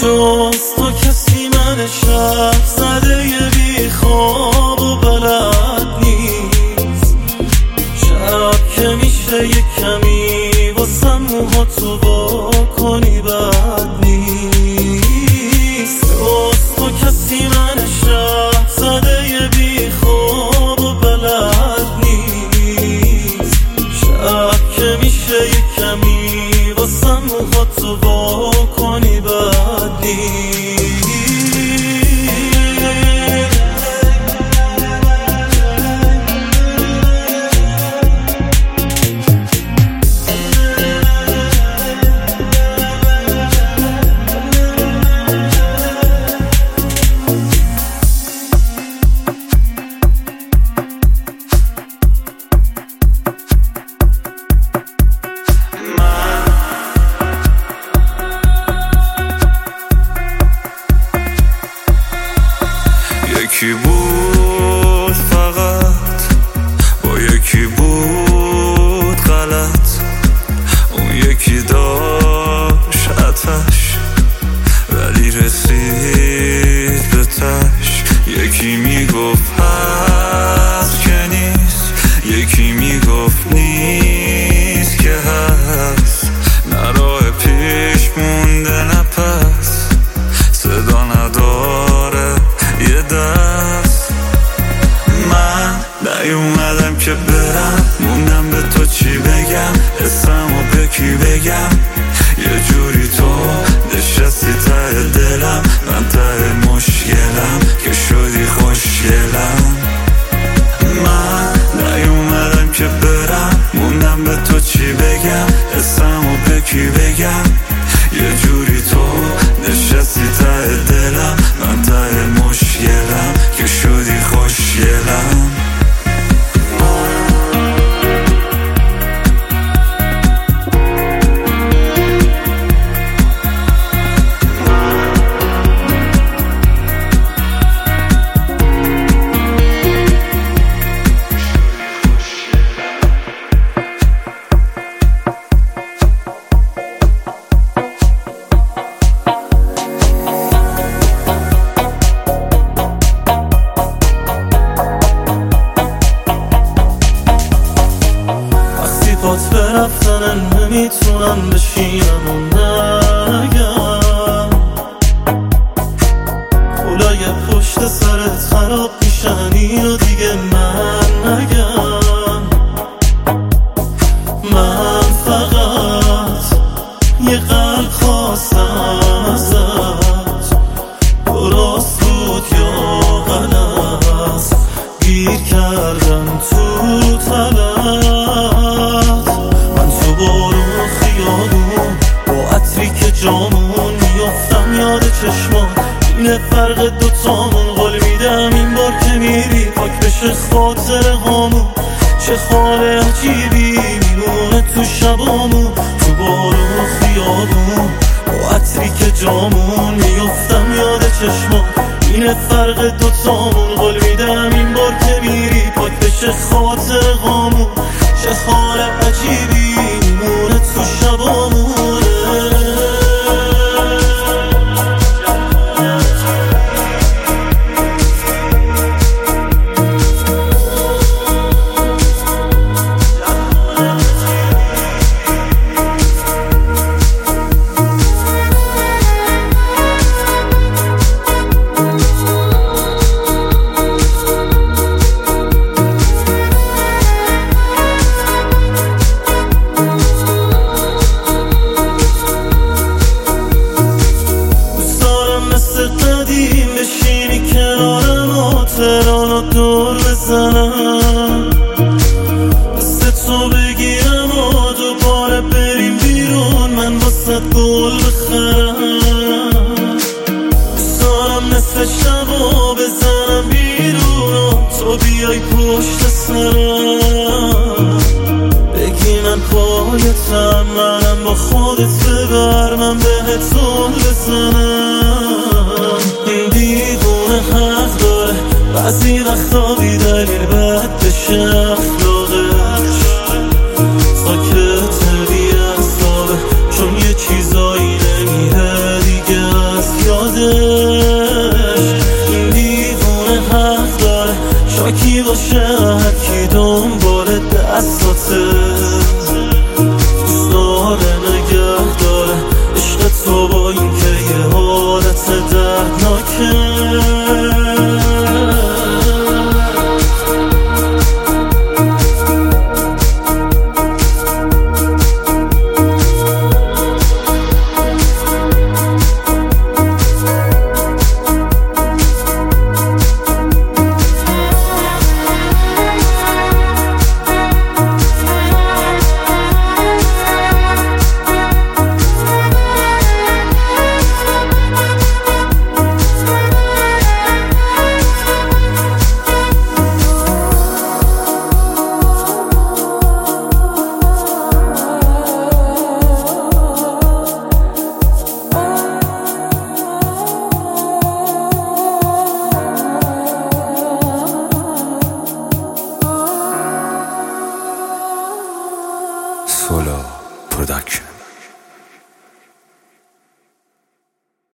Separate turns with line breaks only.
جز تو کسی من شب زده یه بی خواب و بلد نیست. شب که میشه یه کمی واسم موهاتو وا کنی بد نیست. جز تو کسی من شب زده یه بی خواب و بلد نیست. شب که میشه یه کمی واسم موهاتو وا کنی بد نیست.
یکی بود فقط با یکی بود غلط، اون یکی داشت آتش ولی رسید به تش. یکی میگفت هست که نیست، یکی میگفت نیست که هست. نه راه پیش مونده نه پس، صدا نداره یه دست. من نیومدم که برم، موندم به تو چی بگم، اسمو به کی بگم. یه جوری تو نشستی ته دلم، من ته مشکلم که شدی خوشگلم. من نیومدم که برم، موندم به تو چی بگم، اسمو به کی بگم. یه جوری تو نشستی ته دلم، من ته مشکلم که شدی خوشگلم.
بات برفتن نمیتونم بشینم و نگم. کلای پشت سرت خراب میشن اینو دیگه من نگم. من فقط یه قلب خواستم ازت، درست بود یا غلط، گیر کردم تو طلب. جامون میافتم یاد چشمان، اینه فرق دوتامون. قول میدم این بار که میری پاک بشه خاطر هامون. چه حال عجیبی میمونه تو شبامون، تو بارون و خیابون با عطری که جامون میافتم یاد چشمان، اینه فرق دوتامون. قول میدم این بار که میری پاک بشه خاطر هامون. چه حال عجیبی میمونه تو شبامون. تهرانو دور بزنم، مثل تو بگیرم و دوباره بریم بیرون، من واسه گل بخرم. بزارم نصف شبا بزنم بیرون و تو بیای پشت سرم. بگی من پایتم، منم با خودت ببر، من بهت زل بزنم. این دیوونه حق داره بعضی وقتا بی دلیل بد بشه اخلاقش. ساکت بی اعصابه چون یه چیزایی نمیره دیگه از
سولا پروداکشن.